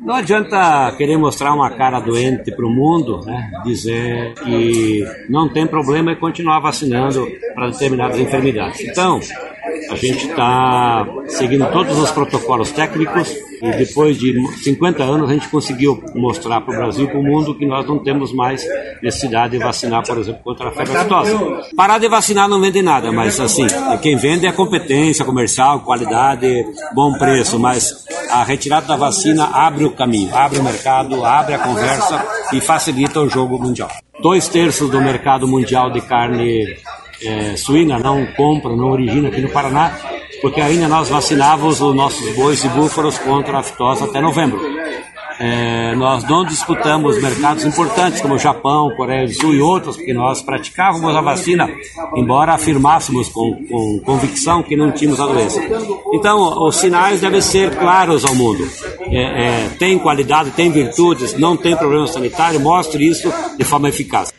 Não adianta querer mostrar uma cara doente para o mundo, né? Dizer que não tem problema e continuar vacinando para determinadas enfermidades. Então, a gente está seguindo todos os protocolos técnicos e depois de 50 anos a gente conseguiu mostrar para o Brasil e para o mundo que nós não temos mais necessidade de vacinar, por exemplo, contra a febre aftosa. Parar de vacinar não vende nada, mas assim, quem vende é competência comercial, qualidade, bom preço, mas a retirada da vacina abre o caminho, abre o mercado, abre a conversa e facilita o jogo mundial. 2/3 do mercado mundial de carne suína não compra, não origina aqui no Paraná, porque ainda nós vacinávamos os nossos bois e búfalos contra a aftosa até novembro. Nós não disputamos mercados importantes como o Japão, Coreia do Sul e outros, porque nós praticávamos a vacina, embora afirmássemos com convicção que não tínhamos a doença. Então, os sinais devem ser claros ao mundo. Tem qualidade, tem virtudes, não tem problema sanitário, mostre isso de forma eficaz.